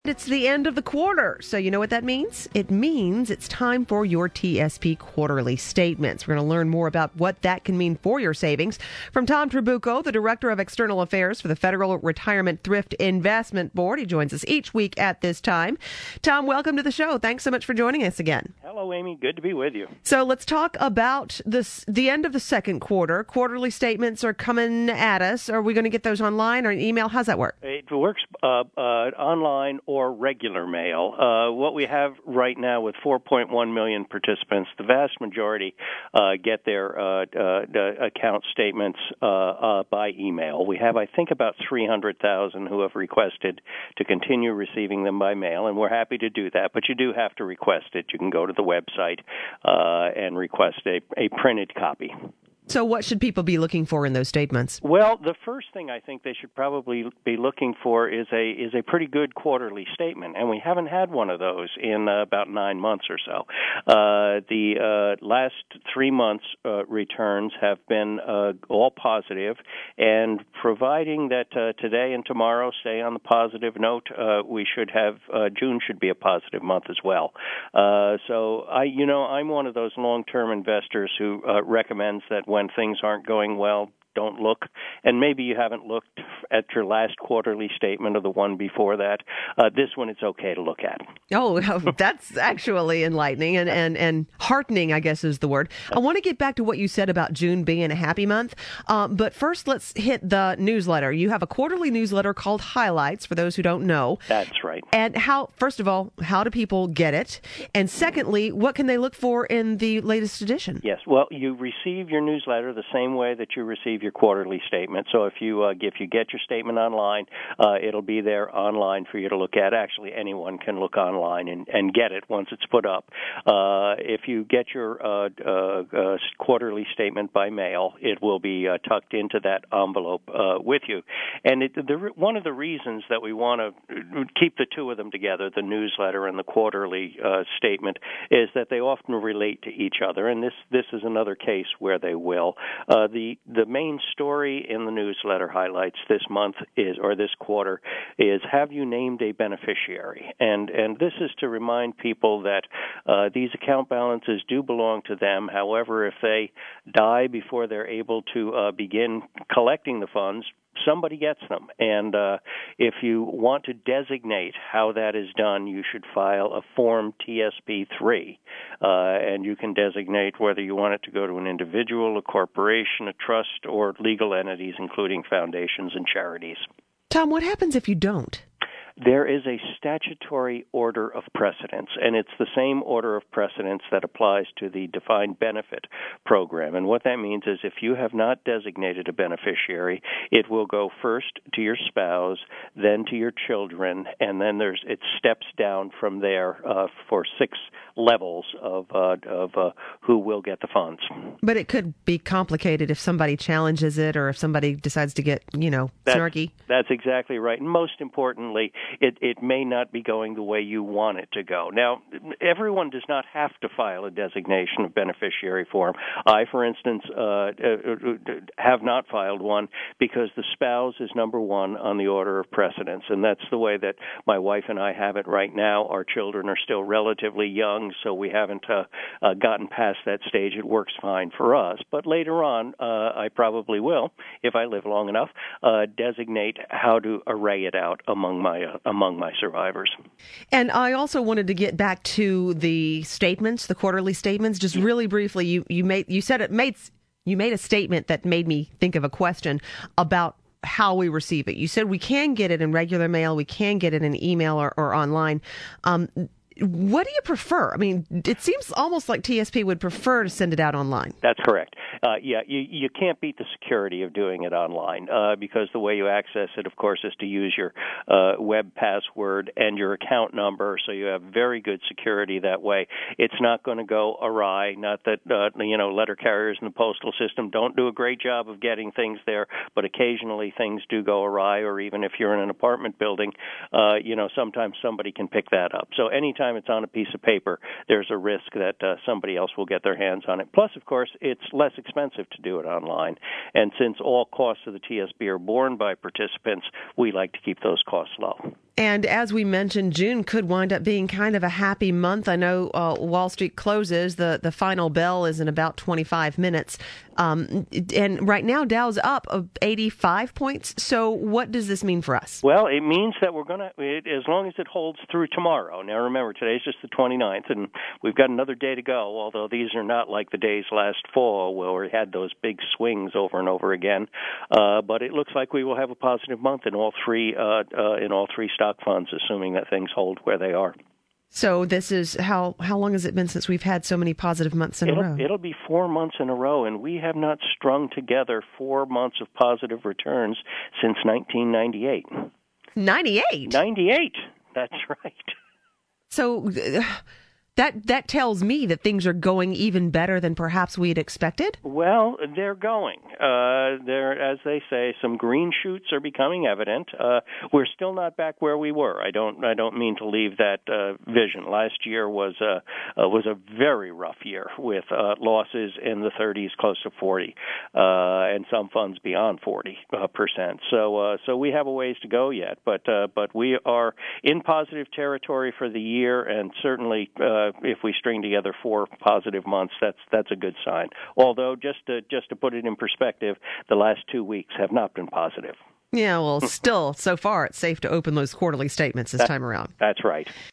It's the end of the quarter, so you know what that means? It means it's time for your TSP quarterly statements. We're going to learn more about what that can mean for your savings from Tom Trabucco, the Director of External Affairs for the Federal Retirement Thrift Investment Board. He joins us each week at this time. Tom, welcome to the show. Thanks so much for joining us again. Hello, Amy. Good to be with you. So let's talk about the end of the second quarter. Quarterly statements are coming at us. Are we going to get those online or an email? How's that work? It works online or regular mail. What we have right now with 4.1 million participants, the vast majority get their account statements by email. We have, I think, about 300,000 who have requested to continue receiving them by mail, and we're happy to do that, but you do have to request it. You can go to the website and request a printed copy. So what should people be looking for in those statements? Well, the first thing I think they should probably be looking for is a pretty good quarterly statement, and we haven't had one of those in about 9 months or so. The last 3 months returns have been all positive, and providing that today and tomorrow stay on the positive note, we should have June should be a positive month as well. So I'm one of those long-term investors who recommends that when things aren't going well, don't look. And maybe you haven't looked at your last quarterly statement or the one before that. This one, it's okay to look at. Oh, that's actually enlightening and heartening, I guess is the word. I want to get back to what you said about June being a happy month. But first, let's hit the newsletter. You have a quarterly newsletter called Highlights, for those who don't know. That's right. And first of all, how do people get it? And secondly, what can they look for in the latest edition? Yes, well, you receive your newsletter the same way that you receive your quarterly statement. So if you get your statement online, it'll be there online for you to look at. Actually, anyone can look online and get it once it's put up. If you get your quarterly statement by mail, it will be tucked into that envelope with you. And one of the reasons that we want to keep the two of them together, the newsletter and the quarterly statement, is that they often relate to each other. And this is another case where they will. The main story in the newsletter Highlights this month this quarter is, have you named a beneficiary? And this is to remind people that these account balances do belong to them. However, if they die before they're able to begin collecting the funds, somebody gets them. And if you want to designate how that is done, you should file a Form TSP-3. And you can designate whether you want it to go to an individual, a corporation, a trust, or legal entities, including foundations and charities. Tom, what happens if you don't? There is a statutory order of precedence, and it's the same order of precedence that applies to the defined benefit program. And what that means is if you have not designated a beneficiary, it will go first to your spouse, then to your children, and then it steps down from there for 6 levels of who will get the funds. But it could be complicated if somebody challenges it or if somebody decides to get, snarky. That's exactly right. And most importantly, it may not be going the way you want it to go. Now, everyone does not have to file a designation of beneficiary form. I, for instance, have not filed one because the spouse is number one on the order of precedence, and that's the way that my wife and I have it right now. Our children are still relatively young, so we haven't gotten past that stage. It works fine for us. But later on, I probably will, if I live long enough, designate how to array it out among my survivors. And I also wanted to get back to the statements, the quarterly statements. Just really briefly, you made a statement that made me think of a question about how we receive it. You said we can get it in regular mail, we can get it in email or online. What do you prefer? I mean, it seems almost like TSP would prefer to send it out online. That's correct. You can't beat the security of doing it online because the way you access it, of course, is to use your web password and your account number, so you have very good security that way. It's not going to go awry. Not that letter carriers in the postal system don't do a great job of getting things there, but occasionally things do go awry, or even if you're in an apartment building, sometimes somebody can pick that up. So anytime it's on a piece of paper, there's a risk that somebody else will get their hands on it. Plus, of course, it's less expensive to do it online. And since all costs of the TSP are borne by participants, we like to keep those costs low. And as we mentioned, June could wind up being kind of a happy month. I know Wall Street closes. The final bell is in about 25 minutes. And right now, Dow's up 85 points. So what does this mean for us? Well, it means that we're going to, as long as it holds through tomorrow. Now, remember, today's just the 29th, and we've got another day to go, although these are not like the days last fall where we had those big swings over and over again. But it looks like we will have a positive month in all three stock funds, assuming that things hold where they are. So this is how long has it been since we've had so many positive months in a row? It'll be 4 months in a row, and we have not strung together 4 months of positive returns since 1998. 98? 98, that's right. So that tells me that things are going even better than perhaps we had expected? Well, they're going. As they say, some green shoots are becoming evident. We're still not back where we were. I don't mean to leave that vision. Last year was a very rough year with losses in the 30s, close to 40, and some funds beyond 40%. So we have a ways to go yet, but we are in positive territory for the year, and certainly if we string together 4 positive months, that's a good sign. Although, just to put it in perspective, the last 2 weeks have not been positive. Yeah, well, still, so far, it's safe to open those quarterly statements this time around. That's right.